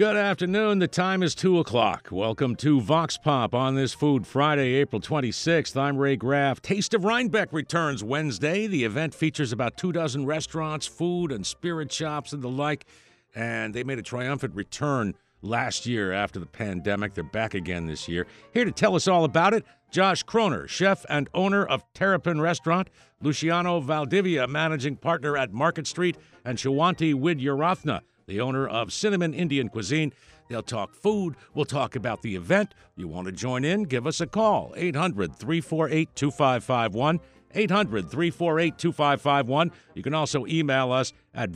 Good afternoon. The time is 2 o'clock. Welcome to Vox Pop on this Food Friday, April 26th. I'm Ray Graff. Taste of Rhinebeck returns Wednesday. The event features about 24 restaurants, food and spirit shops and the like. And they made a triumphant return last year after the pandemic. They're back again this year. Here to tell us all about it, Josh Kroner, chef and owner of Terrapin Restaurant, Luciano Valdivia, managing partner at Market Street, and Shawanti Widyurathna, the owner of Cinnamon Indian Cuisine. They'll talk food. We'll talk about the event. You want to join in? Give us a call. 800-348-2551. 800-348-2551. You can also email us at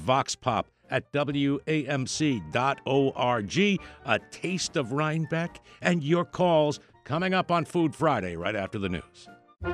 voxpop@wamc.org. A taste of Rhinebeck and your calls coming up on Food Friday right after the news.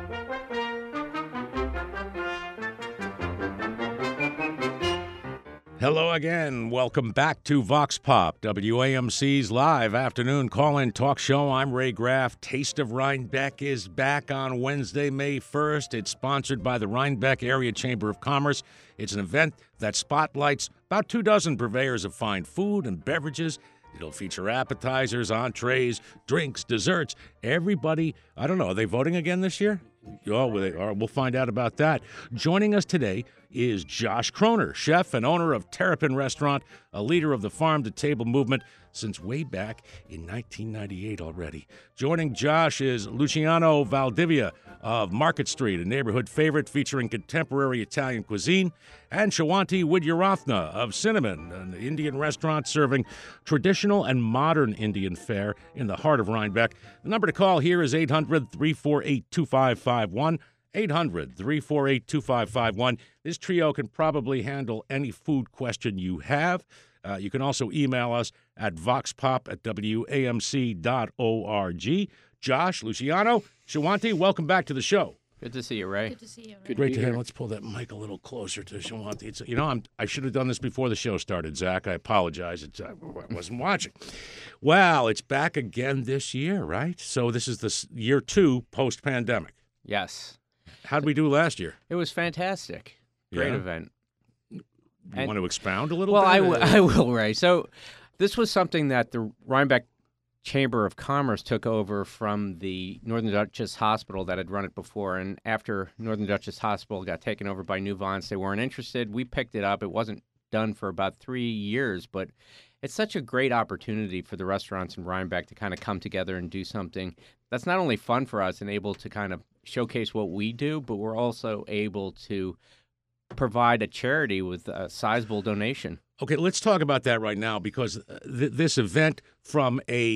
Hello again. Welcome back to Vox Pop, WAMC's live afternoon call-in talk show. I'm Ray Graff. Taste of Rhinebeck is back on Wednesday, May 1st. It's sponsored by the Rhinebeck Area Chamber of Commerce. It's an event that spotlights about 24 purveyors of fine food and beverages. It'll feature appetizers, entrees, drinks, desserts. Everybody, I don't know, are they voting again this year? Oh, we'll find out about that. Joining us today is Josh Kroner, chef and owner of Terrapin Restaurant, a leader of the farm-to-table movement since way back in 1998 already. Joining Josh is Luciano Valdivia of Market Street, a neighborhood favorite featuring contemporary Italian cuisine, and Shawanti Widyurathna of Cinnamon, an Indian restaurant serving traditional and modern Indian fare in the heart of Rhinebeck. The number to call here is 800-348-2551. 800-348-2551. This trio can probably handle any food question you have. You can also email us at voxpop@wamc.org. Josh, Luciano, Shawanti, welcome back to the show. Good to see you, Ray. Good to see you, Ray. Great to have. Let's pull that mic a little closer to Shawanti. I should have done this before the show started, Zach. I apologize. I wasn't watching. Well, it's back again this year, right? So this is the year 2 post-pandemic. Yes. How'd we do last year? It was fantastic. Great event. You want to expound a little bit? Well, I will, Ray. So this was something that the Rhinebeck Chamber of Commerce took over from the Northern Dutchess Hospital that had run it before. And after Northern Dutchess Hospital got taken over by Nuvance, they weren't interested. We picked it up. It wasn't done for about 3 years, but it's such a great opportunity for the restaurants in Rhinebeck to kind of come together and do something that's not only fun for us and able to kind of showcase what we do, but we're also able to provide a charity with a sizable donation. Okay, let's talk about that right now because this event from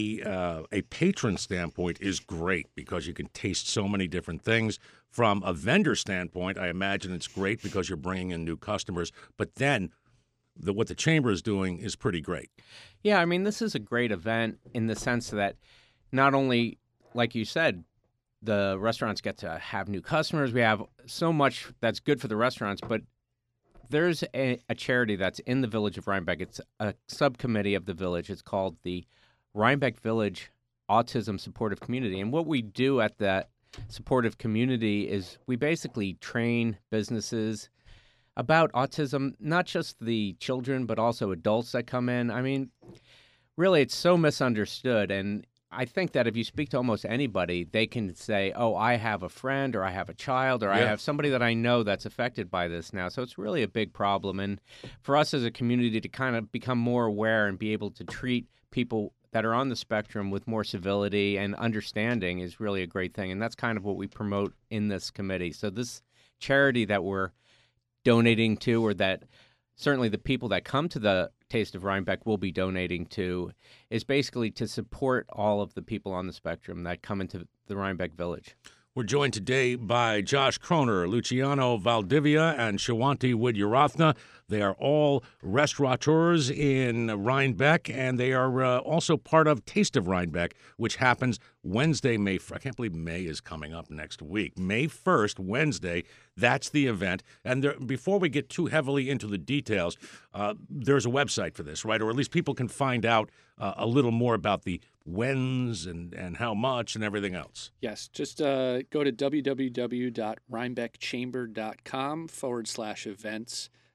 a patron standpoint is great because you can taste so many different things. From a vendor standpoint, I imagine it's great because you're bringing in new customers, but then what the chamber is doing is pretty great. Yeah, I mean, this is a great event in the sense that not only, like you said, the restaurants get to have new customers. We have so much that's good for the restaurants, but there's a charity that's in the village of Rhinebeck. It's a subcommittee of the village. It's called the Rhinebeck Village Autism Supportive Community. And what we do at that supportive community is we basically train businesses about autism, not just the children, but also adults that come in. I mean, really, it's so misunderstood. And I think that if you speak to almost anybody, they can say, oh, I have a friend or I have a child or I have somebody that I know that's affected by this now. So it's really a big problem. And for us as a community to kind of become more aware and be able to treat people that are on the spectrum with more civility and understanding is really a great thing. And that's kind of what we promote in this committee. So this charity that we're donating to, or that certainly the people that come to the Taste of Rhinebeck will be donating to, is basically to support all of the people on the spectrum that come into the Rhinebeck Village. We're joined today by Josh Kroner, Luciano Valdivia, and Shawanti Widyurathna. They are all restaurateurs in Rhinebeck, and they are also part of Taste of Rhinebeck, which happens Wednesday, May 1st. I can't believe May is coming up next week. May 1st, Wednesday, that's the event. And before we get too heavily into the details, there's a website for this, right? Or at least people can find out a little more about the whens and how much and everything else. Yes, just go to www.rhinebeckchamber.com/events.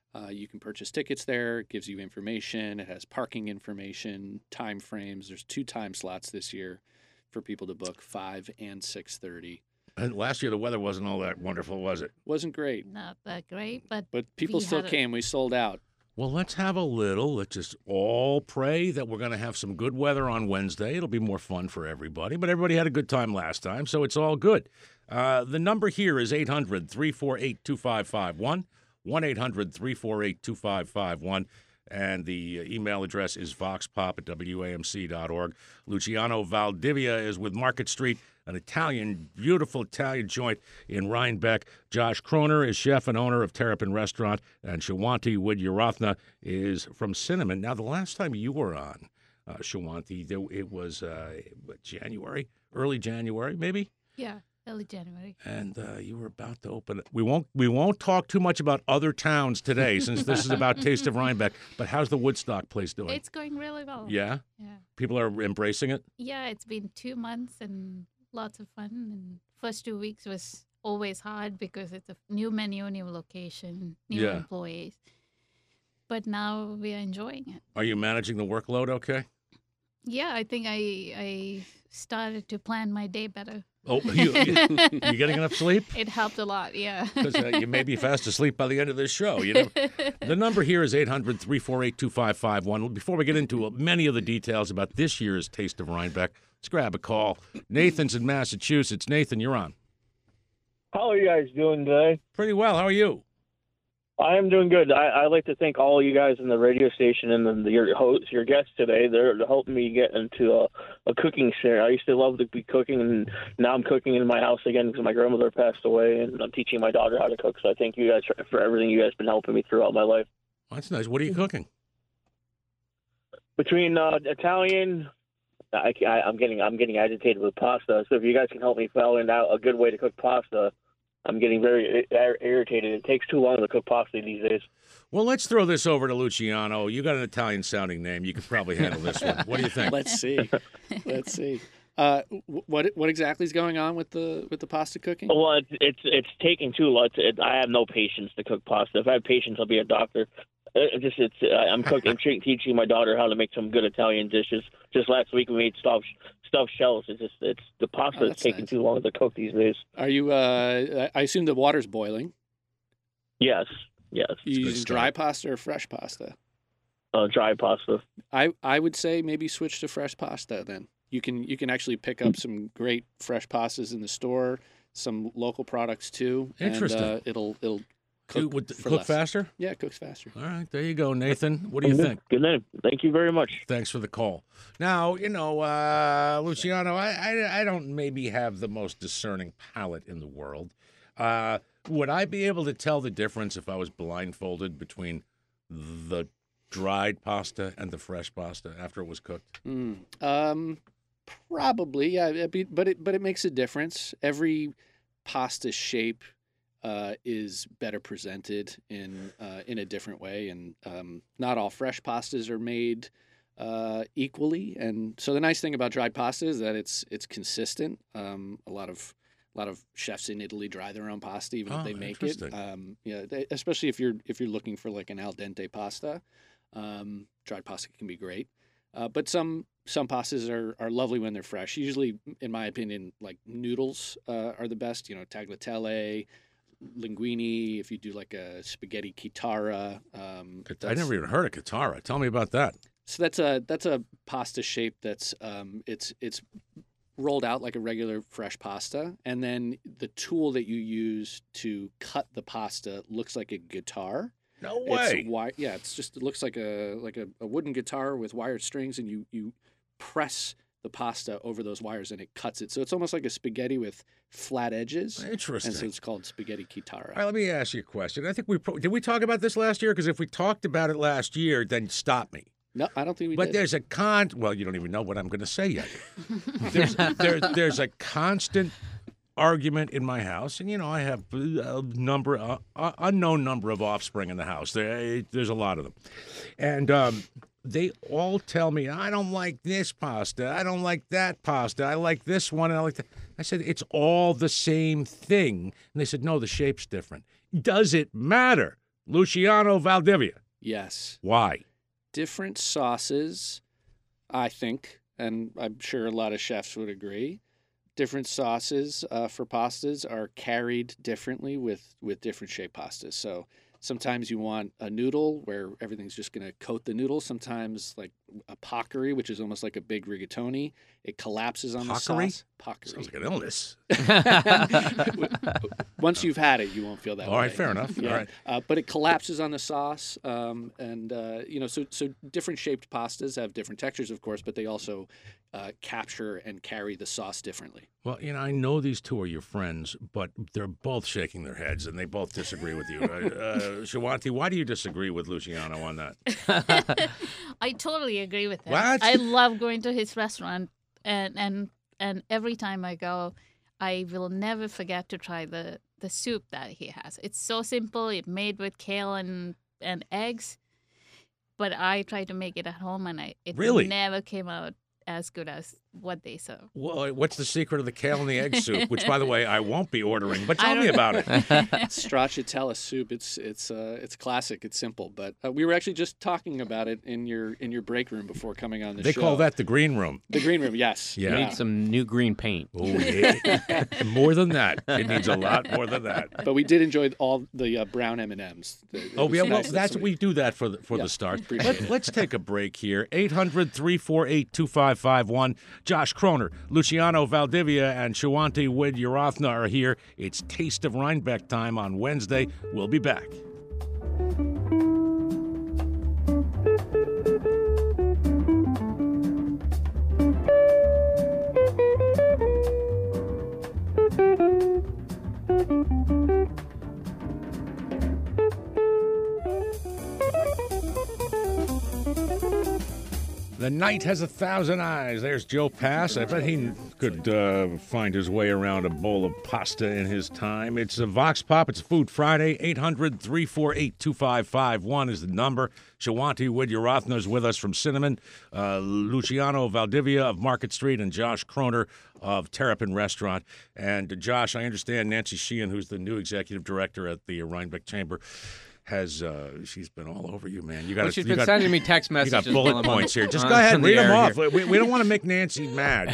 You can purchase tickets there. It gives you information. It has parking information, time frames. There's 2 time slots this year for people to book, 5 and 6:30. And last year the weather wasn't all that wonderful, was it? Wasn't great, Not that great, but people we still had came. We sold out. Well, let's just all pray that we're going to have some good weather on Wednesday. It'll be more fun for everybody, but everybody had a good time last time, so it's all good. The number here is 800-348-2551, 1-800-348-2551, and the email address is voxpop@wamc.org. Luciano Valdivia is with Market Street, an beautiful Italian joint in Rhinebeck. Josh Kroner is chef and owner of Terrapin Restaurant, and Shawanti Widyarathna is from Cinnamon. Now, the last time you were on, Shawanti, it was January, early January, maybe? yeah, early January. And you were about to open it. We won't talk too much about other towns today, since this is about Taste of Rhinebeck. But how's the Woodstock place doing? It's going really well. Yeah? Yeah. People are embracing it? Yeah, it's been 2 months and lots of fun. And first 2 weeks was always hard because it's a new menu, new location, new Yeah. employees. But now we are enjoying it. Are you managing the workload okay? Yeah, I think I started to plan my day better. Oh, you getting enough sleep? It helped a lot, yeah. Because you may be fast asleep by the end of this show. You know, the number here is 800-348-2551. Before we get into many of the details about this year's Taste of Rhinebeck, let's grab a call. Nathan's in Massachusetts. Nathan, you're on. How are you guys doing today? Pretty well. How are you? I am doing good. I'd like to thank all you guys in the radio station and then your hosts, your guests today. They're helping me get into a cooking share. I used to love to be cooking, and now I'm cooking in my house again because my grandmother passed away, and I'm teaching my daughter how to cook. So I thank you guys for everything you guys been helping me throughout my life. That's nice. What are you cooking? Between Italian, I'm getting agitated with pasta. So if you guys can help me find out a good way to cook pasta, I'm getting very irritated. It takes too long to cook pasta these days. Well, let's throw this over to Luciano. You got an Italian-sounding name. You could probably handle this one. What do you think? Let's see. Let's see. What exactly is going on with the pasta cooking? Well, it's taking too long. I have no patience to cook pasta. If I had patience, I'll be a doctor. I'm cooking, teaching my daughter how to make some good Italian dishes. Just last week we made stuffed shells. It's the pasta is taking too long to cook these days. Are you? I assume the water's boiling. Yes. You using dry pasta or fresh pasta? Dry pasta. I would say maybe switch to fresh pasta then. You can actually pick up some great fresh pastas in the store, some local products too. Interesting. And, it'll cook faster? Yeah, it cooks faster. All right, there you go, Nathan. What do you think? Good name. Thank you very much. Thanks for the call. Now, Luciano, I don't maybe have the most discerning palate in the world. Would I be able to tell the difference if I was blindfolded between the dried pasta and the fresh pasta after it was cooked? Probably, yeah. But it makes a difference. Every pasta shape is better presented in a different way, and not all fresh pastas are made equally. And so the nice thing about dried pasta is that it's consistent. A lot of chefs in Italy dry their own pasta even if they make it. Especially if you're looking for like an al dente pasta, dried pasta can be great. But some pastas are lovely when they're fresh. Usually, in my opinion, like noodles are the best. Tagliatelle, linguine. If you do like a spaghetti chitarra, I never even heard of chitarra. Tell me about that. So that's a pasta shape that's it's rolled out like a regular fresh pasta, and then the tool that you use to cut the pasta looks like a guitar. No way. It looks like a wooden guitar with wired strings, and you press the pasta over those wires and it cuts it. So it's almost like a spaghetti with flat edges. Interesting. And so it's called spaghetti chitarra. All right, let me ask you a question. I think did we talk about this last year? Because if we talked about it last year, then stop me. No, I don't think we did. But there's well, you don't even know what I'm going to say yet. There's a constant argument in my house, and I have a unknown number of offspring in the house. There's a lot of them, and they all tell me, I don't like this pasta, I don't like that pasta, I like this one, and I like that. I said, it's all the same thing, and they said, no, the shape's different. Does it matter? Luciano Valdivia. Yes. Why? Different sauces, I think, and I'm sure a lot of chefs would agree. Different sauces for pastas are carried differently with different shaped pastas. So sometimes you want a noodle where everything's just going to coat the noodle. Sometimes like a pockery, which is almost like a big rigatoni. It collapses on Pockery? the sauce. Pockery. Sounds like an illness. Once you've had it, you won't feel that way. All right, fair enough. Yeah. All right. But it collapses on the sauce, so different shaped pastas have different textures, of course, but they also capture and carry the sauce differently. Well, I know these two are your friends, but they're both shaking their heads and they both disagree with you. Shawanti, why do you disagree with Luciano on that? I totally agree with him. What? I love going to his restaurant, and every time I go, I will never forget to try the soup that he has. It's so simple. It's made with kale and eggs, but I tried to make it at home, and it Really? never came out as good as what they serve. Well, what's the secret of the kale and the egg soup? Which, by the way, I won't be ordering. But I tell me don't- about it. Stracciatella soup. It's classic. It's simple, but we were actually just talking about it in your break room before coming on the They show. call that the green room. the green room. Yes. Yeah. Need some new green paint. Oh yeah, more than that. It needs a lot more than that. But we did enjoy all the brown M&Ms. Oh yeah, well that's we do that for Yeah, the start. appreciate it. Let's take a break here. 800-348-2551. Josh Kroner, Luciano Valdivia, and Shawanti Widyurathna are here. It's Taste of Rhinebeck time on Wednesday. We'll be back. The night has 1,000 eyes. There's Joe Pass. I bet he could find his way around a bowl of pasta in his time. It's a Vox Pop. It's Food Friday. 800-348-2551 is the number. Shawanti Widyurathna is with us from Cinnamon. Luciano Valdivia of Market Street and Josh Kroner of Terrapin Restaurant. And Josh, I understand Nancy Sheehan, who's the new executive director at the Rhinebeck Chamber, has she's been all over you, man. You got She's been sending me text you messages. got bullet while I'm points here. Just on go ahead and the read them air off. here. We don't want to make Nancy mad.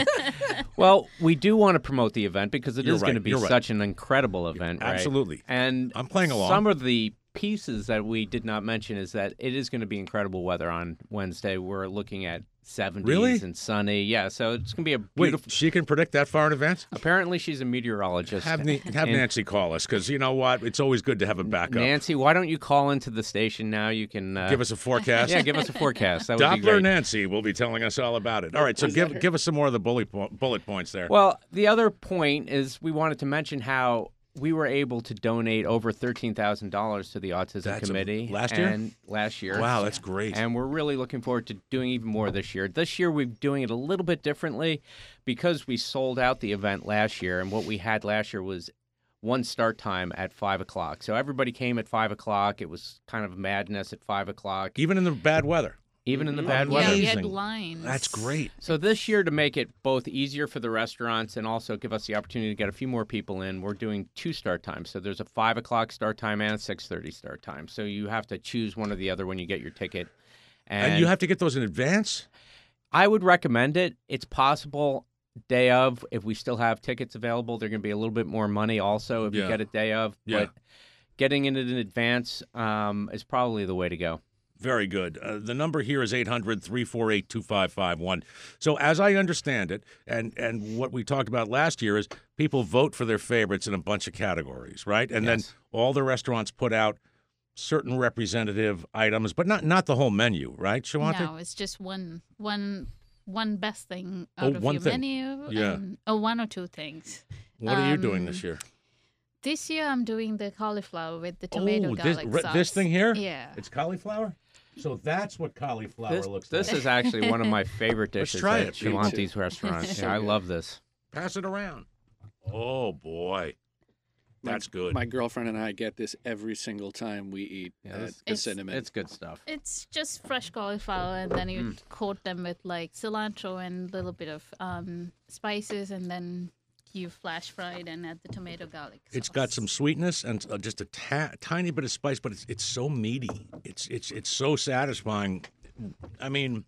Well, we do want to promote the event because it You're is right, going to be you're right. such an incredible event, right? Absolutely. And I'm playing along. Some of the pieces that we did not mention is that it is going to be incredible weather on Wednesday. We're looking at 70s Really? and sunny. Yeah, so it's going to be a Wait, beautiful. she can predict that far in advance? Apparently, she's a meteorologist. Have And Nancy call us, because you know what? It's always good to have a backup. Nancy, why don't you call into the station now? You can Give us a forecast. yeah, give us a forecast. That would be Doppler great. Nancy will be telling us all about it. All right, so give us some more of the bullet points there. Well, the other point is we wanted to mention how we were able to donate over $13,000 to the Autism That's Committee last year? And last year. Wow, that's great. And we're really looking forward to doing even more this year. This year, we're doing it a little bit differently because we sold out the event last year. And what we had last year was one start time at 5 o'clock. So everybody came at 5 o'clock. It was kind of madness at 5 o'clock, Even in the bad weather. even in the bad Yeah, weather. we had Amazing. lines. That's great. So this year, to make it both easier for the restaurants and also give us the opportunity to get a few more people in, we're doing 2 start times. So there's a 5 o'clock start time and a 6:30 start time. So you have to choose one or the other when you get your ticket. And you have to get those in advance? I would recommend it. It's possible day of, if we still have tickets available, they're going to be a little bit more money also if Yeah. you get it day of. Yeah. But getting it in advance is probably the way to go. Very good. The number here is 800-348-2551. So as I understand it, and what we talked about last year is people vote for their favorites in a bunch of categories, right? And then Yes. all the restaurants put out certain representative items, but not the whole menu, right, Shawanti? No, it's just one best thing Oh, out of one your thing. menu. Yeah. And, one or two things. What are you doing this year? This year I'm doing the cauliflower with the tomato garlic sauce. this thing here? Yeah. It's cauliflower? So that's what cauliflower looks This like. is actually one of my favorite Let's dishes try at it. Me Shawanti's restaurant. So Yeah, I good. love this. Pass it around. Oh, boy. That's good. My girlfriend and I get this every single time we eat Yeah, at this- the It's- Cinnamon. It's good stuff. It's just fresh cauliflower, and then you coat them with like cilantro and a little bit of spices, and then you flash fried and add the tomato garlic sauce. It's got some sweetness and just a tiny bit of spice, but it's so meaty. It's so satisfying. I mean,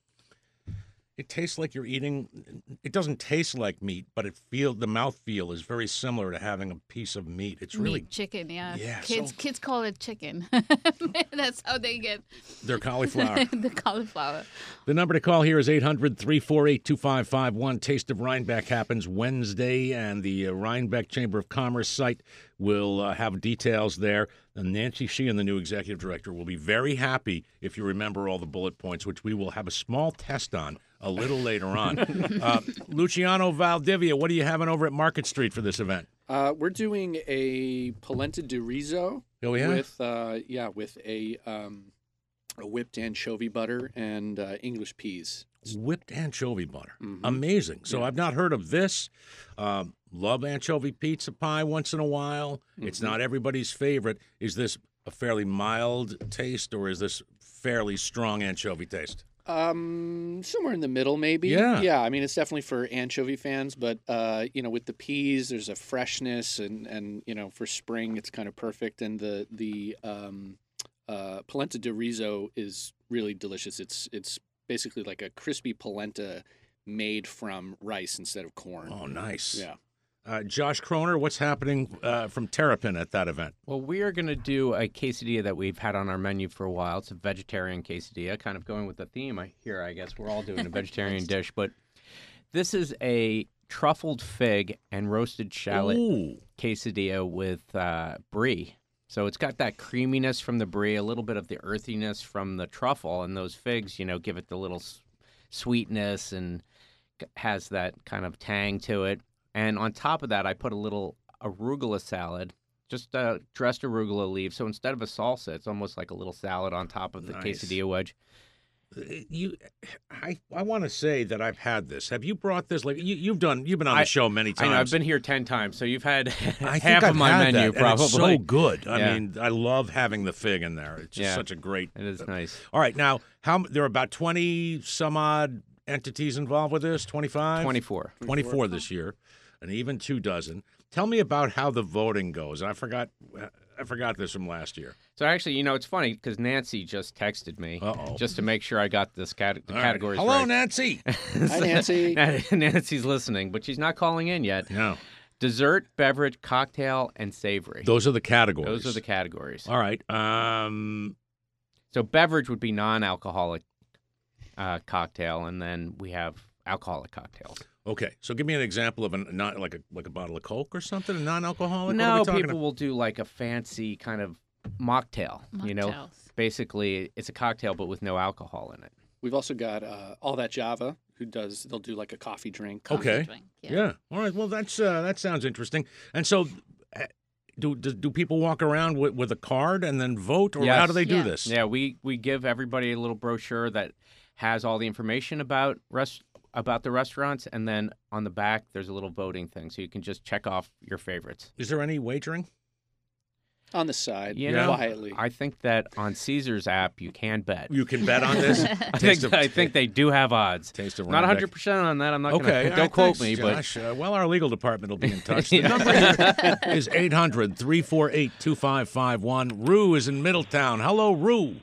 it tastes like you're eating. It doesn't taste like meat, but the mouthfeel is very similar to having a piece of meat. It's really meat chicken, yeah. Yeah, Kids call it chicken. That's how they get their cauliflower. the cauliflower. The number to call here is 800-348-2551. Taste of Rhinebeck happens Wednesday, and the Rhinebeck Chamber of Commerce site will have details there. And Nancy Sheehan, the new executive director, will be very happy if you remember all the bullet points, which we will have a small test on a little later on. Luciano Valdivia, what are you having over at Market Street for this event? We're doing a polenta di riso with a whipped anchovy butter and English peas. Whipped anchovy butter. Mm-hmm. Amazing. So I've not heard of this. Love anchovy pizza pie once in a while. Mm-hmm. It's not everybody's favorite. Is this a fairly mild taste, or is this fairly strong anchovy taste? Somewhere in the middle, maybe. Yeah. I mean, it's definitely for anchovy fans, but with the peas, there's a freshness, and for spring, it's kind of perfect. And the polenta di riso is really delicious. It's basically like a crispy polenta made from rice instead of corn. Oh, nice. Yeah. Josh Kroner, what's happening from Terrapin at that event? Well, we are going to do a quesadilla that we've had on our menu for a while. It's a vegetarian quesadilla, kind of going with the theme here, I guess. We're all doing a vegetarian dish, but this is a truffled fig and roasted shallot quesadilla with brie. So it's got that creaminess from the brie, a little bit of the earthiness from the truffle, and those figs, give it the little sweetness and has that kind of tang to it. And on top of that, I put a little arugula salad, just dressed arugula leaves. So instead of a salsa, it's almost like a little salad on top of the quesadilla wedge. I want to say that I've had this. Have you brought this? Like you've been on the show many times. I know, I've been here 10 times, so you've had I half of my menu, that, probably. And it's so good. Yeah. I mean, I love having the fig in there. It's just such a great. It is nice. All right, now there are about 20 some odd entities involved with this. 25, 24 this year, and even 2 dozen. Tell me about how the voting goes. I forgot this from last year. So actually, it's funny because Nancy just texted me just to make sure I got this categories right. Hello, Nancy. Hi, Nancy. Nancy's listening, but she's not calling in yet. No. Dessert, beverage, cocktail, and savory. Those are the categories. Those are the categories. All right. So beverage would be non-alcoholic cocktail, and then we have alcoholic cocktails. Okay, so give me an example of not like a bottle of Coke or something, a non-alcoholic. No, people will do like a fancy kind of mocktail. Basically it's a cocktail but with no alcohol in it. We've also got All That Java, they'll do like a coffee drink. Okay, yeah. All right, well that sounds interesting. And so, do people walk around with a card and then vote, or how do they do this? Yeah, we give everybody a little brochure that has all the information about the restaurants, and then on the back there's a little voting thing, so you can just check off your favorites. Is there any wagering? On the side, quietly. I think that on Caesar's app you can bet. You can bet on this? I think they do have odds. Taste of Not 100% on that. I'm not going to. Don't quote me, Josh. Well, our legal department will be in touch. The number here is 800-348-2551. Rue is in Middletown. Hello, Rue.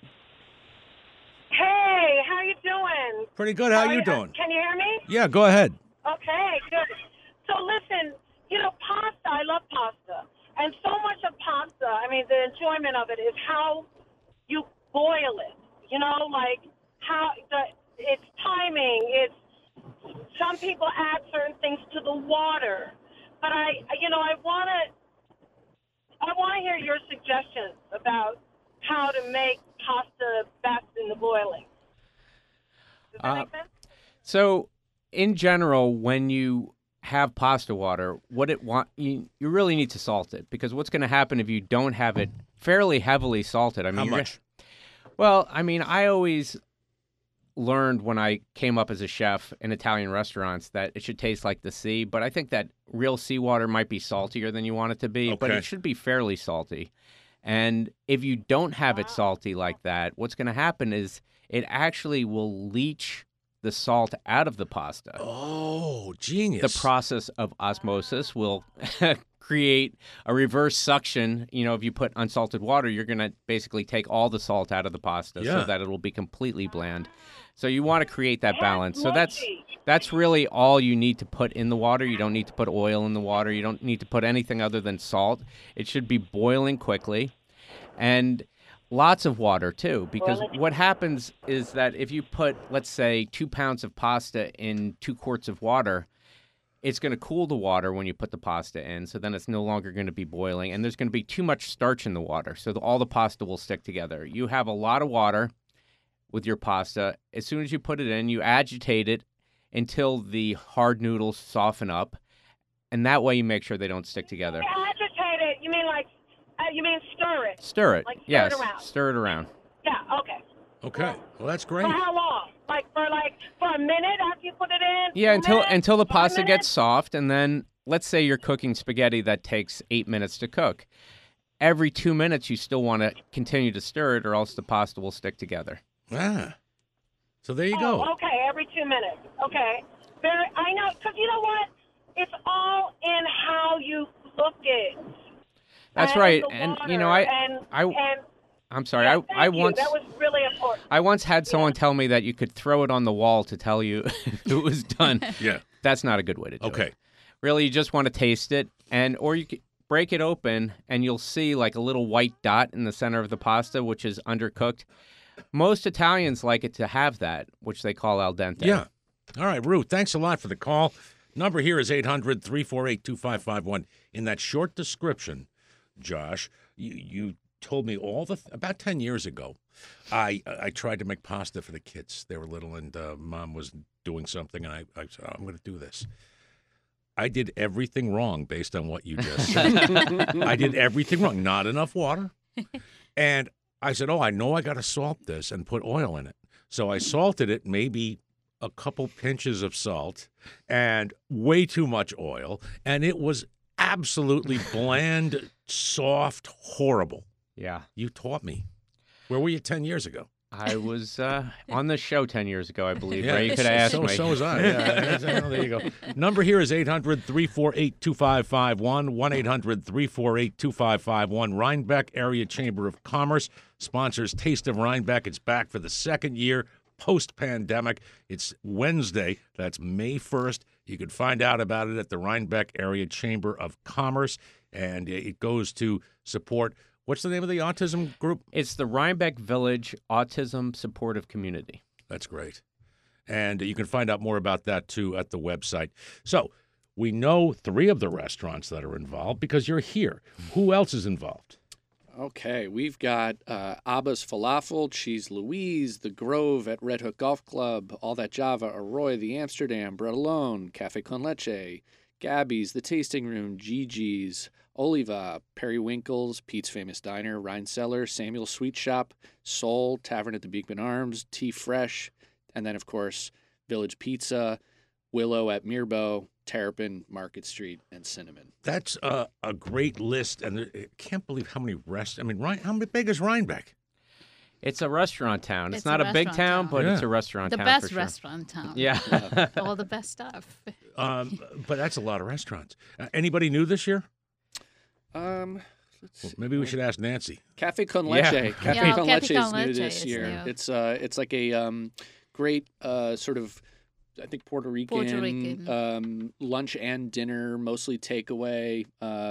Hey, how you doing? Pretty good. How you doing? Can you hear me? Yeah, go ahead. Okay, good. So listen, pasta, I love pasta. And so much of pasta, I mean, the enjoyment of it is how you boil it. Like how it's timing. It's some people add certain things to the water. But I want to hear your suggestions about how to make pasta best in the boiling. Does that make sense? So, in general, when you have pasta water, you really need to salt it, because what's going to happen if you don't have it fairly heavily salted? I mean, how much? Well, I mean, I always learned when I came up as a chef in Italian restaurants that it should taste like the sea, but I think that real seawater might be saltier than you want it to be, but it should be fairly salty. And if you don't have it salty like that, what's going to happen is it actually will leach the salt out of the pasta. Oh, genius. The process of osmosis will create a reverse suction. You know, if you put unsalted water, you're going to basically take all the salt out of the pasta Yeah. so that it'll be completely bland. So you want to create that balance. So Mushy. that's really all you need to put in the water. You don't need to put oil in the water. You don't need to put anything other than salt. It should be boiling quickly. And lots of water, too, because what happens is that if you put, let's say, 2 pounds of pasta in 2 quarts of water, it's going to cool the water when you put the pasta in, so then it's no longer going to be boiling, and there's going to be too much starch in the water, so all the pasta will stick together. You have a lot of water with your pasta. As soon as you put it in, you agitate it until the hard noodles soften up, and that way you make sure they don't stick together. Agitate it. You mean stir it? Stir it. Like stir Yes, it around. stir it around. Yeah. Okay. Okay. Well, that's great. For how long? For a minute after you put it in? Yeah, 2 minutes? until the 5 pasta minutes? gets soft, and then let's say you're cooking spaghetti that takes 8 minutes to cook. Every 2 minutes, you still want to continue to stir it, or else the pasta will stick together. Ah. So there you go. Oh, okay, every 2 minutes. Okay. I know, because you know what? It's all in how you cook it. That's And right. the And water, you know, I'm sorry. yeah, I thank you. once That was really important. I once had someone tell me that you could throw it on the wall to tell you if it was done. Yeah. That's not a good way to do it. Okay. Really, you just want to taste it, or you could break it open, and you'll see like a little white dot in the center of the pasta, which is undercooked. Most Italians like it to have that, which they call al dente. Yeah. All right, Ruth, thanks a lot for the call. Number here is 800-348-2551. In that short description, Josh, you told me about 10 years ago, I tried to make pasta for the kids. They were little, and Mom was doing something, and I said, I'm going to do this. I did everything wrong based on what you just said. I did everything wrong. Not enough water. And I said, I know I got to salt this and put oil in it. So I salted it, maybe a couple pinches of salt and way too much oil. And it was absolutely bland, soft, horrible. Yeah. You taught me. Where were you 10 years ago? I was on the show 10 years ago, I believe. Yeah, Ray, you could have asked me. So was I. Yeah, there you go. Number here is 800-348-2551, 1-800-348-2551. Rhinebeck Area Chamber of Commerce sponsors Taste of Rhinebeck. It's back for the second year post-pandemic. It's Wednesday. That's May 1st. You can find out about it at the Rhinebeck Area Chamber of Commerce, and it goes to support. What's the name of the autism group? It's the Rhinebeck Village Autism Supportive Community. That's great. And you can find out more about that, too, at the website. So we know 3 of the restaurants that are involved because you're here. Who else is involved? Okay, we've got Abba's Falafel, Cheese Louise, The Grove at Red Hook Golf Club, All That Java, Arroy, The Amsterdam, Bread Alone, Cafe Con Leche, Gabby's, The Tasting Room, Gigi's, Oliva, Periwinkle's, Pete's Famous Diner, Rhine Cellar, Samuel's Sweet Shop, Soul, Tavern at the Beekman Arms, Tea Fresh, and then, of course, Village Pizza, Willow at Mirbeau, Terrapin, Market Street, and Cinnamon. That's a great list, and I can't believe how many how big is Rhinebeck? It's a restaurant town. It's It's a not a big restaurant town, but town. it's Yeah. a restaurant The town best for sure. restaurant town. Yeah. All the best stuff. But that's a lot of restaurants. Anybody new this year? Let's see. Maybe we should ask Nancy. Cafe Con Yeah. Leche. Cafe Yeah, Con Cafe Leche Con is new Leche this is year. new. It's like a great sort of, I think, Puerto Rican. Lunch and dinner, mostly takeaway.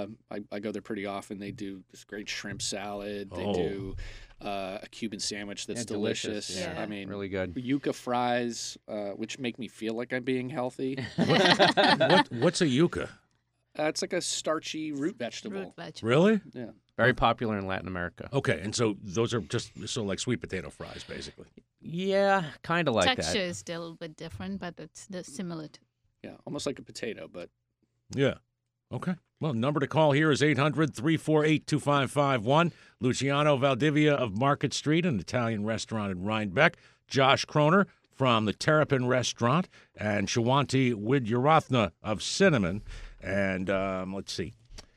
I go there pretty often. They do this great shrimp salad. They Oh. do a Cuban sandwich that's Yeah, delicious. delicious. Yeah. I mean, Really good. yuca fries, which make me feel like I'm being healthy. What's a yuca? It's like a starchy root vegetable. Root vegetable. Really? Yeah. Very popular in Latin America. Okay, and so those are just like sweet potato fries, basically. Yeah, kind of like Texture that. is still a little bit different, but it's similar to. Yeah, almost like a potato, but Yeah. Okay. Well, number to call here is 800-348-2551. Luciano Valdivia of Market Street, an Italian restaurant in Rhinebeck. Josh Kroner from the Terrapin Restaurant. And Shawanti Widyarathna of Cinnamon. And let's see.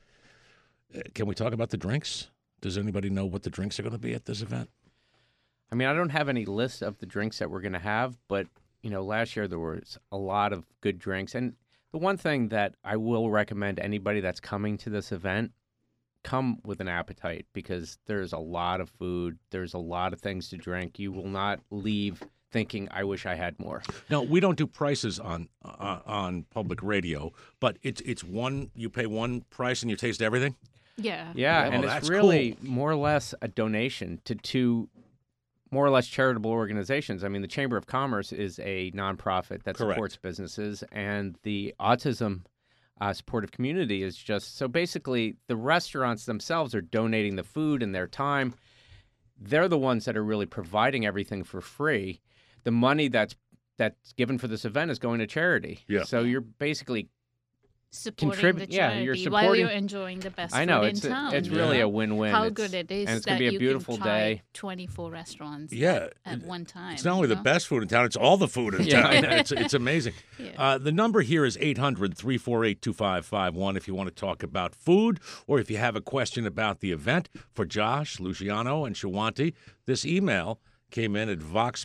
Can we talk about the drinks? Does anybody know what the drinks are going to be at this event? I mean, I don't have any list of the drinks that we're going to have, but last year there was a lot of good drinks. And the one thing that I will recommend anybody that's coming to this event, come with an appetite, because there's a lot of food. There's a lot of things to drink. You will not leave thinking, I wish I had more. Now, we don't do prices on public radio, but it's one, you pay one price and you taste everything? Yeah. Yeah, Oh, and that's it's really cool. more or less a donation to two more or less charitable organizations. I mean, the Chamber of Commerce is a nonprofit that Correct. supports businesses, and the Autism Supportive Community is just, so basically the restaurants themselves are donating the food and their time. They're the ones that are really providing everything for free. The money that's given for this event is going to charity. Yeah. So you're basically Supporting Contribute- the yeah, charity you're while supporting- you're enjoying the best I know food it's in town. it's you really know? a win-win. How It's- good it is and it's that gonna be a you beautiful can try day. 24 restaurants Yeah. at one time. It's not only you the know? best food in town, it's all the food in Yeah, town. I know. It's amazing. Yeah. The number here is 800-348-2551 if you want to talk about food or if you have a question about the event. For Josh, Luciano, and Shawanti, this email came in at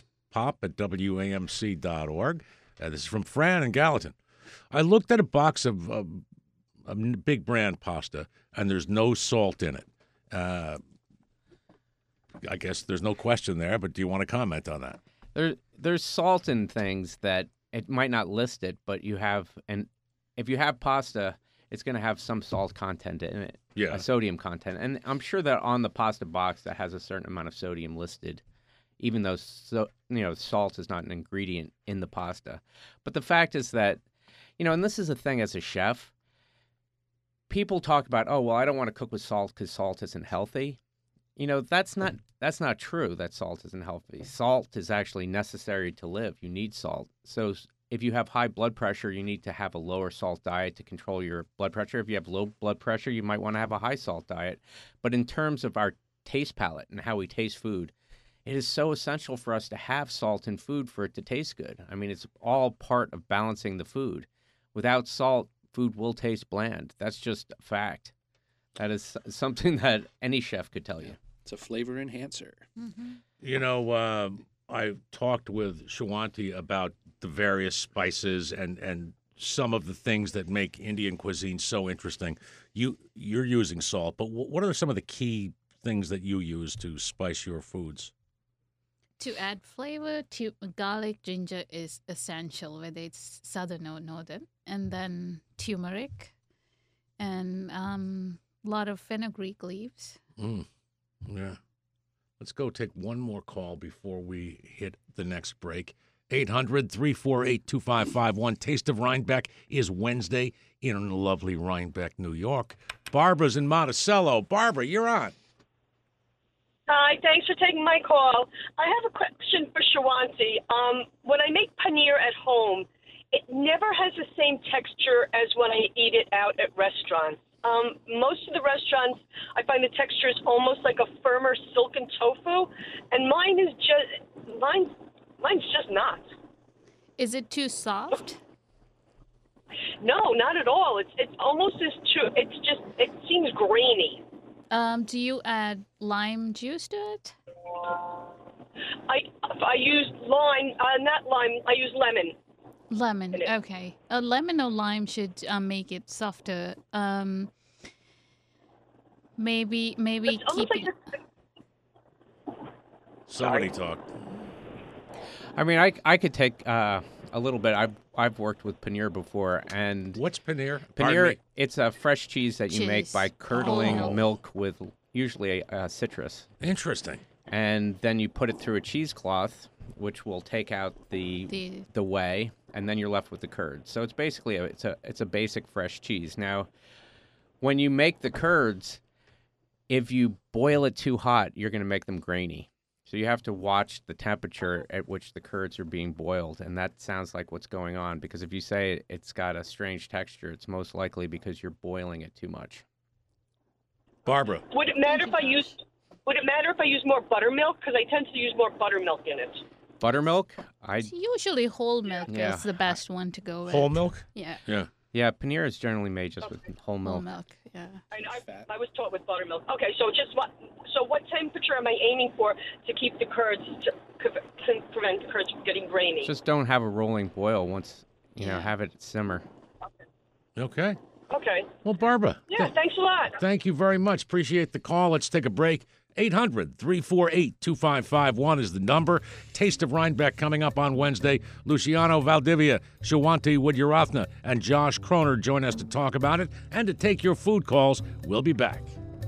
voxpop@wamc.org. This is from Fran in Gallatin. I looked at a box of a big brand pasta, and there's no salt in it. I guess there's no question there, but do you want to comment on that? There's salt in things that it might not list it, but you have, and if you have pasta, it's going to have some salt content in it, Yeah. a sodium content, and I'm sure that on the pasta box that has a certain amount of sodium listed, even though salt is not an ingredient in the pasta. But the fact is that, and this is a thing as a chef. People talk about, oh, well, I don't want to cook with salt because salt isn't healthy. That's not true that salt isn't healthy. Salt is actually necessary to live. You need salt. So if you have high blood pressure, you need to have a lower salt diet to control your blood pressure. If you have low blood pressure, you might want to have a high salt diet. But in terms of our taste palate and how we taste food, it is so essential for us to have salt in food for it to taste good. I mean, it's all part of balancing the food. Without salt, food will taste bland. That's just a fact. That is something that any chef could tell you. It's a flavor enhancer. I talked with Shawanti about the various spices and some of the things that make Indian cuisine so interesting. You're using salt, but what are some of the key things that you use to spice your foods? To add flavor, garlic, ginger is essential, whether it's southern or northern. And then turmeric and a lot of fenugreek leaves. Yeah. Let's go take one more call before we hit the next break. 800-348-2551. Taste of Rhinebeck is Wednesday in lovely Rhinebeck, New York. Barbara's in Monticello. Barbara, you're on. Hi, thanks for taking my call. I have a question for Shawanti. When I make paneer at home, it never has the same texture as when I eat it out at restaurants. Most of the restaurants, I find the texture is almost like a firmer silken tofu, and mine's just not. Is it too soft? No, not at all. It's almost as true. It seems grainy. Do you add lime juice to it? I use lime, not lime. I use lemon. Lemon, okay. A lemon or lime should make it softer. Maybe It's almost keep it. Somebody talk. I mean, I could take a little bit. I've worked with paneer before, and What's paneer? Pardon paneer, me. it's a fresh cheese that you make Cheese. by curdling Oh. milk with usually citrus. Interesting. And then you put it through a cheesecloth, which will take out the whey, and then you're left with the curd. So it's basically it's a basic fresh cheese. Now, when you make the curds, if you boil it too hot, you're going to make them grainy. So you have to watch the temperature at which the curds are being boiled, and that sounds like what's going on, because if you say it's got a strange texture, it's most likely because you're boiling it too much. Barbara. Would it matter if I use more buttermilk? Because I tend to use more buttermilk in it. Buttermilk? Usually whole milk Yeah. is the best one to go with. Whole milk? Yeah. Yeah. Yeah, paneer is generally made just with whole milk. Whole milk. Yeah. I was taught with buttermilk. Okay, so what temperature am I aiming for to keep the curds to prevent the curds from getting grainy? Just don't have a rolling boil once, have it simmer. Okay. Okay. Well, Barbara. Yeah, thanks a lot. Thank you very much. Appreciate the call. Let's take a break. 800-348-2551 is the number. Taste of Rhinebeck coming up on Wednesday. Luciano Valdivia, Shawanti Widyarathna, and Josh Kroner join us to talk about it and to take your food calls. We'll be back.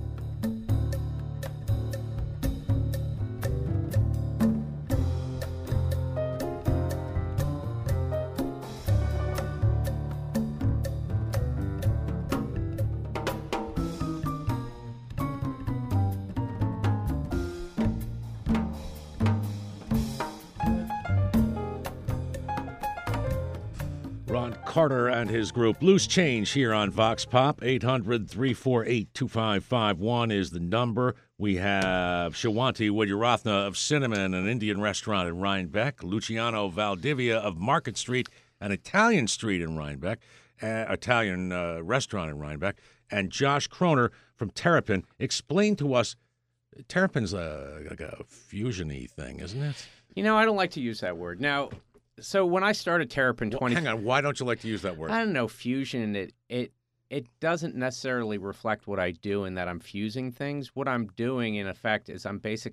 Ron Carter and his group. Loose Change here on Vox Pop. 800-348-2551 is the number. We have Shawanti Widyarathna of Cinnamon, an Indian restaurant in Rhinebeck. Luciano Valdivia of Market Street, an Italian street in Rhinebeck, Italian restaurant in Rhinebeck. And Josh Kroner from Terrapin. Explain to us, Terrapin's like a fusion-y thing, isn't it? I don't like to use that word. Now, so when I started Terrapin Hang on, why don't you like to use that word? I don't know, fusion, it doesn't necessarily reflect what I do in that I'm fusing things. What I'm doing, in effect, is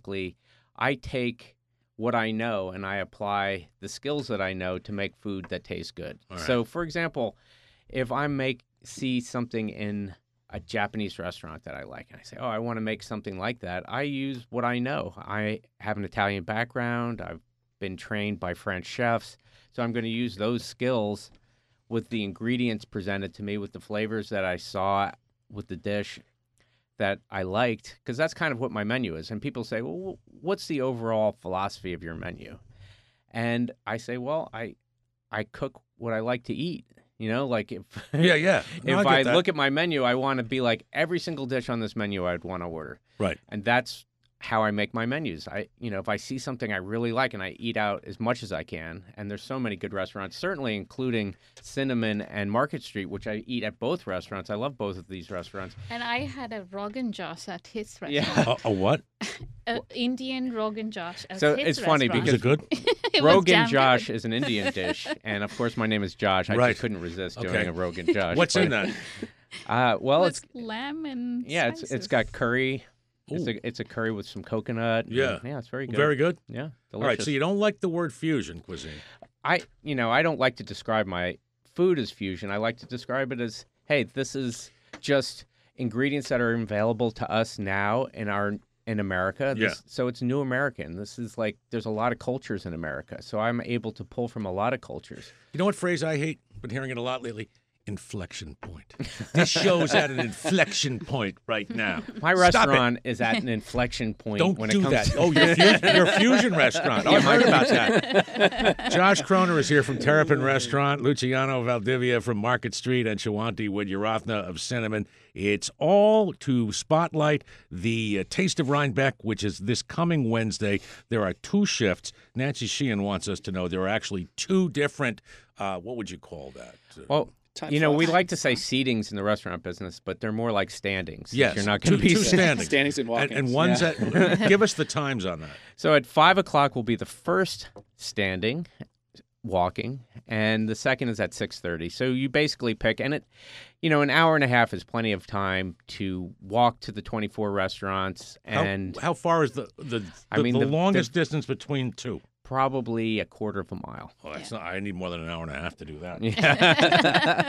I take what I know and I apply the skills that I know to make food that tastes good. All right. So, for example, if I see something in a Japanese restaurant that I like, and I say, I want to make something like that, I use what I know. I have an Italian background. I've been trained by French chefs, so I'm going to use those skills with the ingredients presented to me, with the flavors that I saw with the dish that I liked, because that's kind of what my menu is. And people say, well, what's the overall philosophy of your menu? And I say, well, I cook what I like to eat. Like if Yeah. No, if I I get that. look at my menu, I want to be like every single dish on this menu I'd want to order. Right. And that's how I make my menus. If I see something I really like and I eat out as much as I can, and there's so many good restaurants, certainly including Cinnamon and Market Street, which I eat at both restaurants. I love both of these restaurants. And I had a Rogan Josh at his restaurant. Yeah. A what? Indian Rogan Josh at So his it's funny restaurant. Is it good? It was Rogan damn Josh good. is an Indian dish, and of course my name is Josh. I Right. just couldn't resist doing Okay. a Rogan Josh. What's in that? Well, With it's lamb and it's spices. got curry. Ooh. It's a curry with some coconut. Yeah. Yeah, it's very good. Very good? Yeah, delicious. All right, so you don't like the word fusion cuisine. I don't like to describe my food as fusion. I like to describe it as, hey, this is just ingredients that are available to us now in America. So it's new American. This is like, there's a lot of cultures in America. So I'm able to pull from a lot of cultures. You know what phrase I hate? Been hearing it a lot lately. Inflection point. This show's at an inflection point right now. My Stop restaurant is at an inflection point Don't when do it comes that. to... Oh, your fusion restaurant. Oh, I've heard about that. Josh Kroner is here from Terrapin Restaurant, Luciano Valdivia from Market Street, and Shawanti Widyarathna of Cinnamon. It's all to spotlight the Taste of Rhinebeck, which is this coming Wednesday. There are 2 shifts. Nancy Sheehan wants us to know there are actually 2 different, what would you call that? Well, Time we slots. like to say seatings in the restaurant business, but they're more like standings. Yes, You're not going to two be standings. Standings and walk-ins. And one's Yeah. at, give us the times on that. So at 5 o'clock will be the first standing, walking, and the second is at 6:30. So you basically pick, and an hour and a half is plenty of time to walk to the 24 restaurants, and How far is the longest distance between 2? probably a quarter of a mile. Oh, that's not. I need more than an hour and a half to do that. Yeah.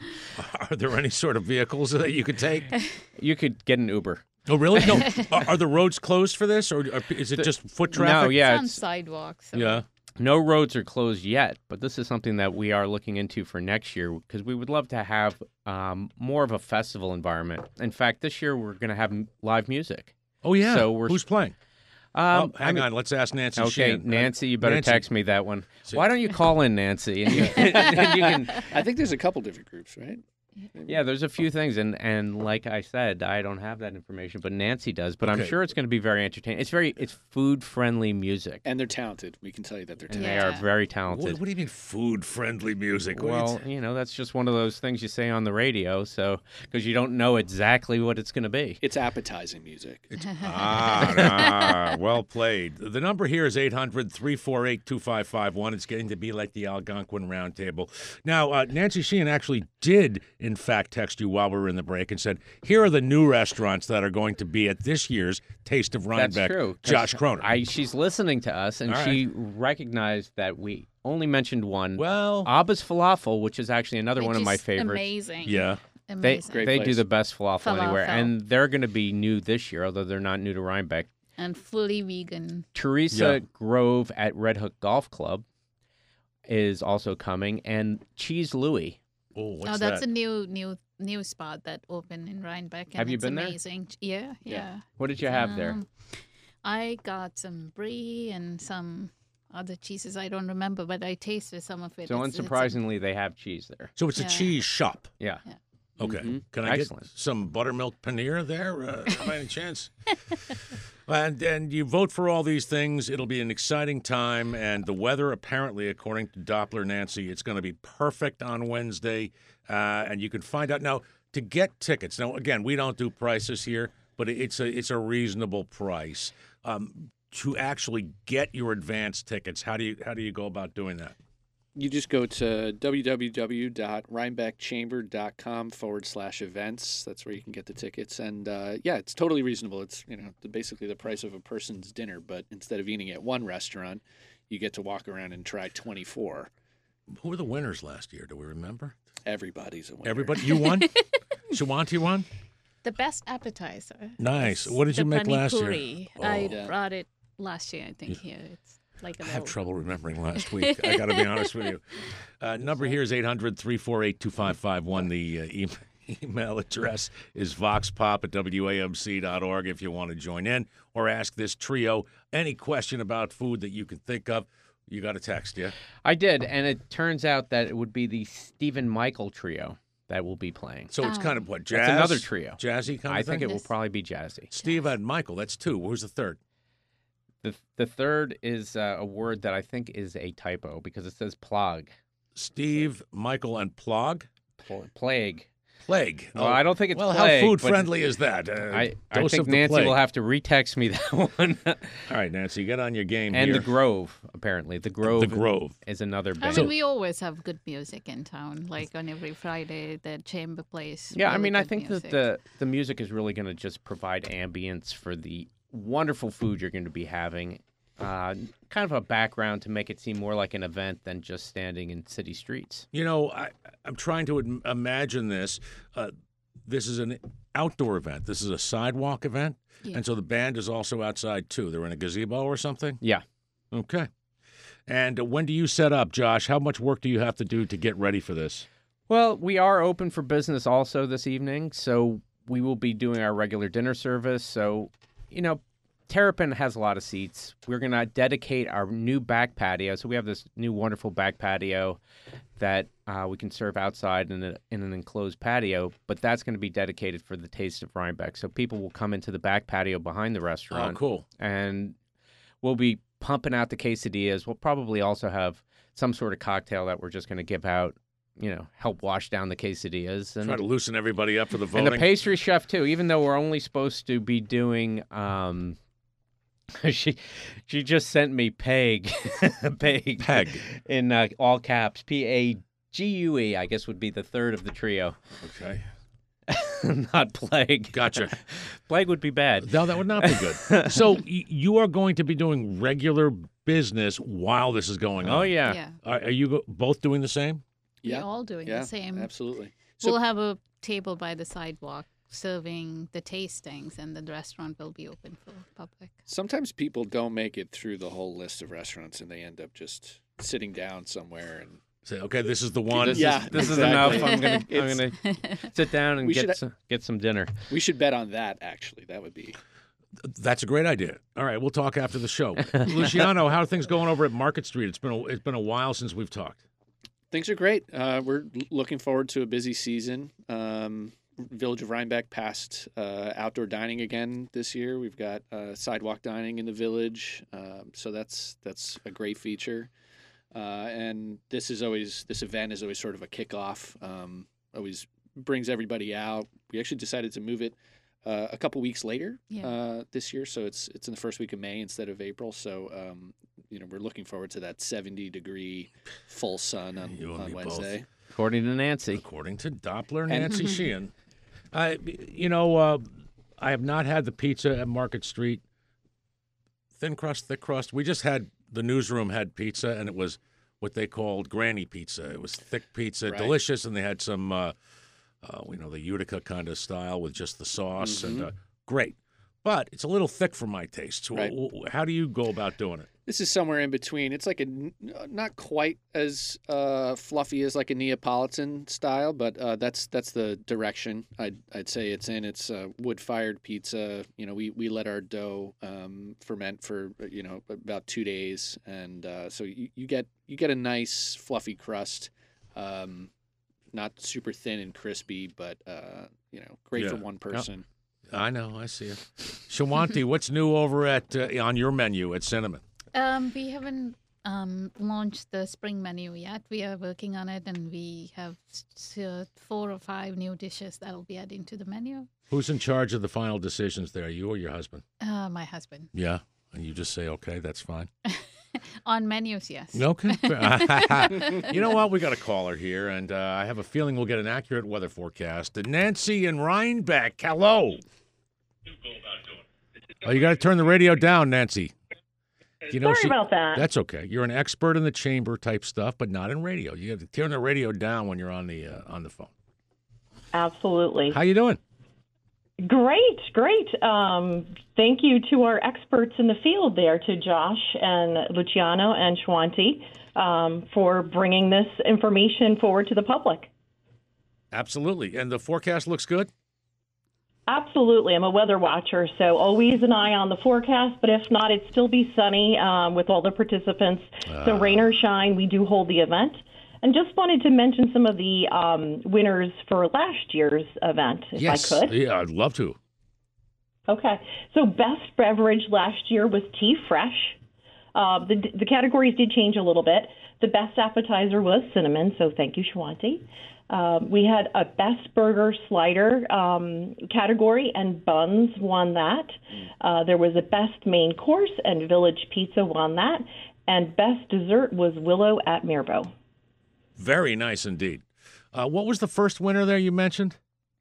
Are there any sort of vehicles that you could take? You could get an Uber. Oh, really? No. Are the roads closed for this, or is it just foot traffic? No, yeah, It's on it's, sidewalks. So. Yeah. no roads are closed yet, but this is something that we are looking into for next year because we would love to have more of a festival environment. In fact, this year we're going to have live music. Oh, yeah. So we're- Who's playing? Hang on. Let's ask Nancy Okay, Sheehan. Nancy, you better Nancy. text me that one. See- Why don't you call in, Nancy? And you can. I think there's a couple different groups, right? Yeah, there's a few things, and like I said, I don't have that information, but Nancy does. But I'm Okay. sure it's going to be very entertaining. It's food friendly music, And they're talented. We can tell you that they're and talented. they are Yeah. very What, talented. what do you mean food-friendly music? What Well, that's just one of those things you say on the radio, so because you don't know exactly what it's going to be. It's appetizing music. Well played. The number here is 800-348-2551. It's getting to be like the Algonquin Roundtable. Now, Nancy Sheehan actually did, in fact, text you while we were in the break and said, here are the new restaurants that are going to be at this year's Taste of Rhinebeck. That's true. 'cause Josh Croner. She's listening to us, and All she recognized that we only mentioned one. Well, Abba's Falafel, which is actually another one of my Which is favorites. Amazing. yeah. They Amazing. Great they do place. the best falafel anywhere, Falafel. and they're going to be new this year, although they're not new to Rhinebeck. And fully vegan. Teresa Yeah. Grove at Red Hook Golf Club is also coming, and Cheese Louie. Oh, what's Oh, that's that? a new spot that opened in Rhinebeck. And Have you it's been there? amazing. Yeah, yeah. What did you have there? I got some brie and some other cheeses I don't remember, but I tasted some of it. So It's- unsurprisingly, they have cheese there. So it's a Yeah. cheese shop. Yeah. Okay. Mhm. Can I Excellent. get some buttermilk paneer there by any chance? And you vote for all these things. It'll be an exciting time. And the weather, apparently, according to Doppler Nancy, it's going to be perfect on Wednesday. And you can find out. Now, to get tickets, now, again, we don't do prices here, but it's a reasonable price. To actually get your advance tickets, how do you go about doing that? You just go to www.rhinebeckchamber.com/events. That's where you can get the tickets. And yeah, it's totally reasonable. It's basically the price of a person's dinner, but instead of eating at one restaurant, you get to walk around and try 24. Who were the winners last year? Do we remember? Everybody's a winner. Everybody? You won? Shawanti won? the best appetizer. Nice. is What did you the make last year? panipuri. Oh. I Yeah. brought it last year, I think. Here, it's like a I have little- trouble remembering last week. I got to be honest with you. Number here is 800-348-2551. The email address is voxpop@wamc.org if you want to join in or ask this trio any question about food that you can think of. You got a text, yeah? I did, and it turns out that it would be the Stephen Michael trio that will be playing. So it's Oh. kind of what, jazz? That's another trio. Jazzy kind I of thing? think it will Yes. probably be jazzy. Steve and Michael, that's two. Who's the third? The third is a word that I think is a typo because it says plague. Steve, Michael, and Plog? Plague. Plague. Well, I don't think it's Well, plague, how food but friendly is that? I Dose think of the Nancy plague. will have to retext me that one. All right, Nancy, get on your game And here. the Grove, apparently. The Grove, The Grove. is another I band. mean, we always have good music in town. Like on every Friday, the chamber plays. Yeah, I really mean, I good think music. that the music is really going to just provide ambience for the wonderful food you're going to be having. Kind of a background to make it seem more like an event than just standing in city streets. You know, I'm trying to imagine this. This is an outdoor event. This is a sidewalk event. Yeah. And so the band is also outside, too. They're in a gazebo or something? Yeah. Okay. And when do you set up, Josh? How much work do you have to do to get ready for this? Well, we are open for business also this evening, so we will be doing our regular dinner service. So, Terrapin has a lot of seats. We're going to dedicate our new back patio. So we have this new wonderful back patio that we can serve outside in an enclosed patio, but that's going to be dedicated for the Taste of Rhinebeck. So people will come into the back patio behind the restaurant. Oh, cool. And we'll be pumping out the quesadillas. We'll probably also have some sort of cocktail that we're just going to give out, help wash down the quesadillas. And Try to loosen everybody up for the and voting. the pastry chef too, even though we're only supposed to be doing she just sent me Peg Peg. in all caps, P-A-G-U-E, I guess would be the third of the trio. Okay. Not plague. Gotcha. Plague would be bad. No, that would not be good. So you are going to be doing regular business while this is going on. Oh yeah. Yeah, Are you both doing the same? Yeah. we're all doing Yeah, the same. absolutely. So We'll have a table by the sidewalk serving the tastings, and the restaurant will be open for public. sometimes people don't make it through the whole list of restaurants, and they end up just sitting down somewhere. And Say, okay, this is the one. This Yeah, is, this exactly. is enough. I'm gonna It's- sit down and We get should- get some dinner. we should bet on that. Actually, that would be. That's a great idea. All right, we'll talk after the show. Luciano, how are things going over at Market Street? It's been a while since we've talked. Things are great. We're looking forward to a busy season. Village of Rhinebeck passed outdoor dining again this year. We've got sidewalk dining in the village, so that's a great feature. And this event is always sort of a kickoff. Always brings everybody out. We actually decided to move it a couple weeks later this year, so it's in the first week of May instead of April. So we're looking forward to that 70-degree full sun on Wednesday. Both. According to Nancy. According to Doppler Nancy Sheehan. I have not had the pizza at Market Street. Thin crust, thick crust. We just had, the newsroom had pizza, and it was what they called granny pizza. It was thick pizza, delicious, and they had some, the Utica kind of style with just the sauce, and great. But it's a little thick for my taste. Right. How do you go about doing it? This is somewhere in between. It's like not quite as fluffy as like a Neapolitan style, but that's the direction I'd say it's in. It's wood-fired pizza. We let our dough ferment for about 2 days, and so you get a nice fluffy crust, not super thin and crispy, but great for one person. I know, I see it. Shawanti, what's new over at on your menu at Cinnamon? We haven't launched the spring menu yet. We are working on it, and we have 4 or 5 new dishes that will be added to the menu. Who's in charge of the final decisions there, you or your husband? My husband. Yeah, and you just say, okay, that's fine. On menus, yes. Okay. You know what? We got a caller here, and I have a feeling we'll get an accurate weather forecast. Nancy in Rhinebeck, hello. Oh, you got to turn the radio down, Nancy. Sorry about that. That's okay. You're an expert in the chamber type stuff, but not in radio. You have to turn the radio down when you're on the phone. Absolutely. How you doing? Great. Thank you to our experts in the field there, to Josh and Luciano and Shawanti, for bringing this information forward to the public. Absolutely. And the forecast looks good? Absolutely. I'm a weather watcher, so always an eye on the forecast, but if not, it'd still be sunny with all the participants. So rain or shine, we do hold the event. And just wanted to mention some of the winners for last year's event, if I could. Yeah, I'd love to. Okay. So best beverage last year was Tea Fresh. The categories did change a little bit. The best appetizer was cinnamon, so thank you, Shawanti. We had a best burger slider category, and buns won that. There was a best main course, and Village Pizza won that. And best dessert was Willow at Mirbeau. Very nice indeed. What was the first winner there you mentioned?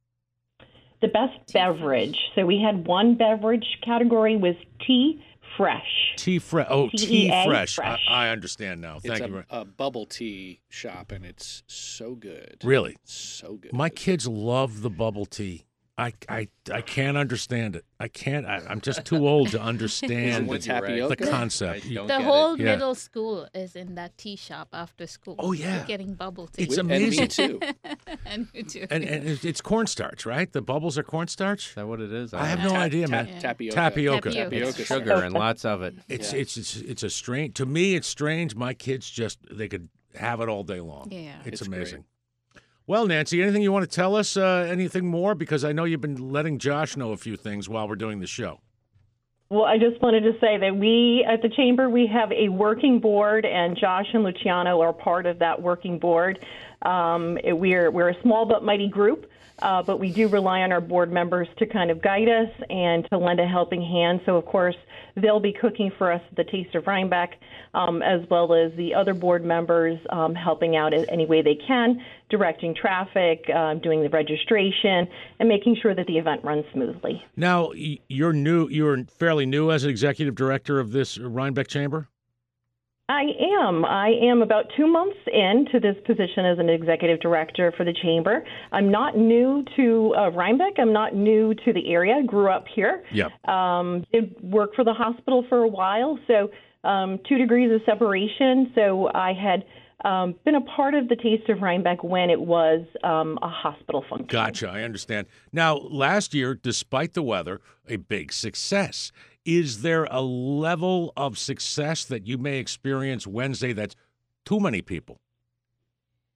The best beverage. So we had one beverage category was Tea Fresh. Tea Fresh. Oh, Tea Fresh. Fresh. I understand now. Thank It's you. a bubble tea shop, and it's so good. Really? So good. My kids love the bubble tea. I can't understand it. I can't. I'm just too old to understand With the tapioca? concept. The whole middle school is in that tea shop after school. Oh, yeah. Getting bubble tea. It's And amazing. me too. And you too. And it's cornstarch, right? The bubbles are cornstarch? Is that what it is? I have no idea, man. Tapioca. Tapioca. Tapioca. Sugar and lots of it. It's a strange. To me, it's strange. My kids they could have it all day long. Yeah. It's It's amazing. Well, Nancy, anything you want to tell us? Anything more? Because I know you've been letting Josh know a few things while we're doing the show. Well, I just wanted to say that we, at the Chamber, we have a working board, and Josh and Luciano are part of that working board. We're a small but mighty group, but we do rely on our board members to kind of guide us and to lend a helping hand. So, of course, they'll be cooking for us at the Taste of Rhinebeck, as well as the other board members helping out in any way they can, directing traffic, doing the registration, and making sure that the event runs smoothly. Now, you're fairly new as an executive director of this Rhinebeck Chamber? I am about 2 months into this position as an executive director for the Chamber. I'm not new to Rhinebeck. I'm not new to the area. Grew up here. Yep. Did work for the hospital for a while, so 2 degrees of separation. So I had been a part of the Taste of Rhinebeck when it was a hospital function. Gotcha. I understand. Now, last year, despite the weather, a big success. Is there a level of success that you may experience Wednesday that's too many people?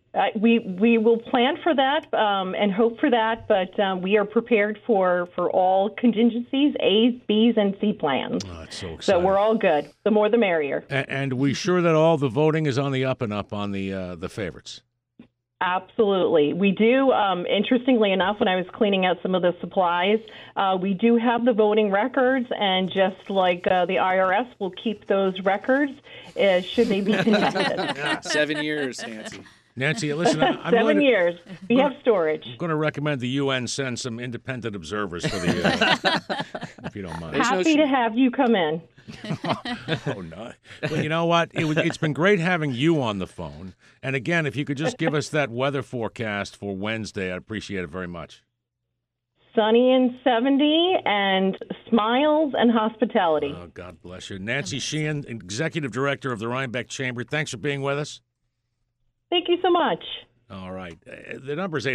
We will plan for that and hope for that, but we are prepared for all contingencies, A's, B's, and C plans. Oh, that's so exciting. So we're all good. The more, the merrier. And we sure that all the voting is on the up and up on the favorites. Absolutely. We do. Interestingly enough, when I was cleaning out some of the supplies, we do have the voting records, and just like the IRS will keep those records should they be contested. 7 years, Nancy. Nancy, listen, I'm 7 years. We have storage. I'm going to recommend the UN send some independent observers for the, if you don't mind. Happy to have you come in. Oh, no. Well, you know what? It's been great having you on the phone. And again, if you could just give us that weather forecast for Wednesday, I'd appreciate it very much. Sunny and 70, and smiles and hospitality. Oh, God bless you. Nancy Sheehan, Executive Director of the Rhinebeck Chamber, thanks for being with us. Thank you so much. All right. The number is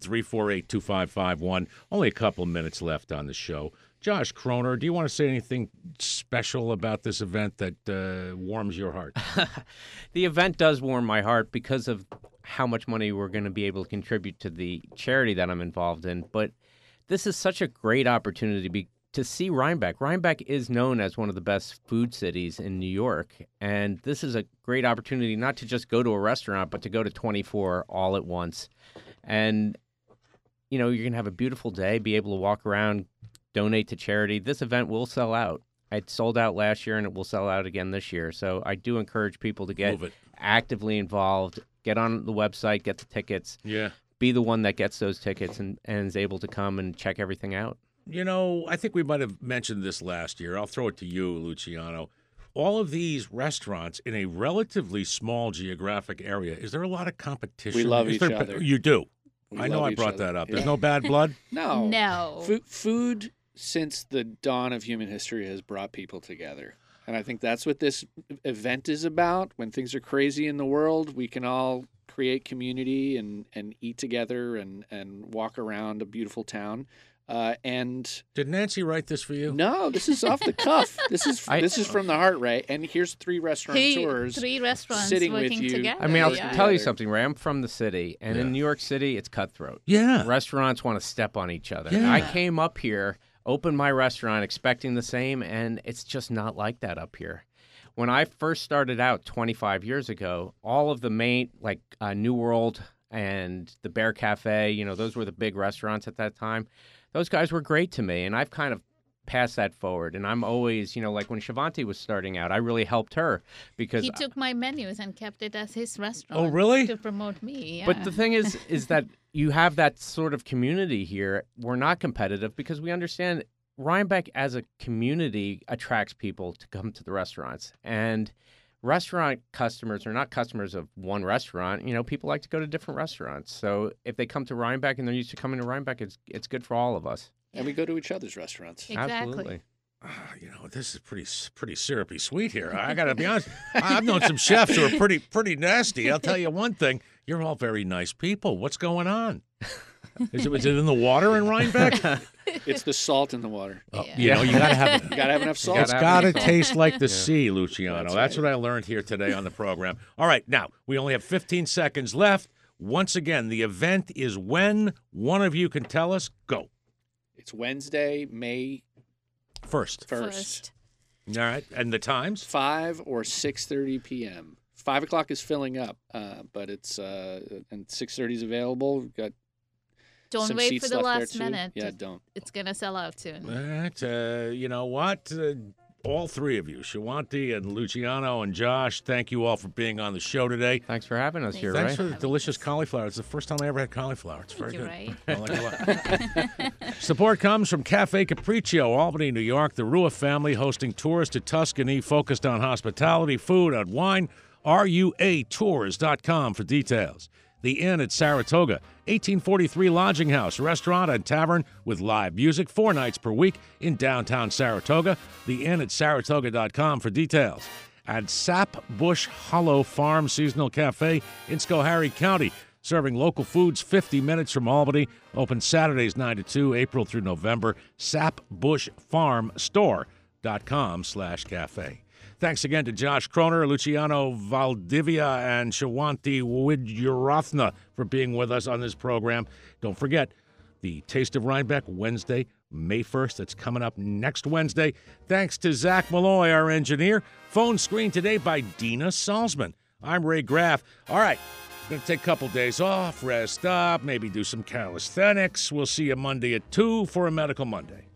800-348-2551. Only a couple of minutes left on the show. Josh Kroner, do you want to say anything special about this event that warms your heart? The event does warm my heart because of how much money we're going to be able to contribute to the charity that I'm involved in. But this is such a great opportunity to see Rhinebeck. Rhinebeck is known as one of the best food cities in New York, and this is a great opportunity not to just go to a restaurant, but to go to 24 all at once. And, you know, you're going to have a beautiful day, be able to walk around, donate to charity. This event will sell out. It sold out last year, and it will sell out again this year. So I do encourage people to get actively involved, get on the website, get the tickets. Yeah. Be the one that gets those tickets and is able to come and check everything out. You know, I think we might have mentioned this last year. I'll throw it to you, Luciano. All of these restaurants in a relatively small geographic area, is there a lot of competition? We love each other. You do. I know love I each brought other. that up. Yeah. There's no bad blood? No. No. Food, since the dawn of human history, has brought people together. And I think that's what this event is about. When things are crazy in the world, we can all create community and eat together and walk around a beautiful town. And did Nancy write this for you? No, this is off the cuff. This is from the heart, Ray. And here's three restaurateurs, three restaurants sitting working with you. together. I mean, I'll tell you something, Ray. I'm from the city, and in New York City, it's cutthroat. Yeah. Restaurants want to step on each other. Yeah. I came up here, opened my restaurant expecting the same, and it's just not like that up here. When I first started out 25 years ago, all of the main, like New World and the Bear Cafe, you know, those were the big restaurants at that time. Those guys were great to me, and I've kind of passed that forward. And I'm always, you know, like when Shivanti was starting out, I really helped her because he took my menus and kept it as his restaurant. Oh, really? To promote me. Yeah. But the thing is that you have that sort of community here. We're not competitive because we understand Rhinebeck as a community attracts people to come to the restaurants. And restaurant customers are not customers of one restaurant. You know, people like to go to different restaurants. So if they come to Rhinebeck and they're used to coming to Rhinebeck, it's good for all of us. And we go to each other's restaurants. Exactly. Absolutely. You know, this is pretty syrupy sweet here. I got to be honest. I've known some chefs who are pretty nasty. I'll tell you one thing. You're all very nice people. What's going on? Is it in the water in Rhinebeck? It's the salt in the water. Oh, you know, you gotta have enough salt. It's gotta taste like the sea, Luciano. That's what I learned here today on the program. All right, now we only have 15 seconds left. Once again, the event is when? One of you can tell us. Go. It's Wednesday, May 1st. All right, and the times? 5 or 6:30 p.m. 5 o'clock is filling up, but it's and 6:30 is available. We've got don't some wait seats for the left last there, too. minute. Yeah, don't. It's going to sell out soon. That, you know what? All three of you, Shivanti and Luciano and Josh, thank you all for being on the show today. Thanks for having us here, Thanks Ray. for the delicious cauliflower. It's the first time I ever had cauliflower. It's very good. Ray. I like it a lot. Support comes from Cafe Capriccio, Albany, New York. The Rua family hosting tours to Tuscany focused on hospitality, food, and wine. RUAtours.com for details. The Inn at Saratoga, 1843 Lodging House, restaurant and tavern with live music 4 nights per week in downtown Saratoga. The Inn at Saratoga.com for details. At Sap Bush Hollow Farm Seasonal Cafe in Schoharie County, serving local foods 50 minutes from Albany. Open Saturdays 9 to 2, April through November. SapBushFarmStore.com/cafe. Thanks again to Josh Kroner, Luciano Valdivia, and Shawanti Widyurathna for being with us on this program. Don't forget, the Taste of Rhinebeck, Wednesday, May 1st. That's coming up next Wednesday. Thanks to Zach Malloy, our engineer. Phone screen today by Dina Salzman. I'm Ray Graff. All right, going to take a couple days off, rest up, maybe do some calisthenics. We'll see you Monday at 2 for a Medical Monday.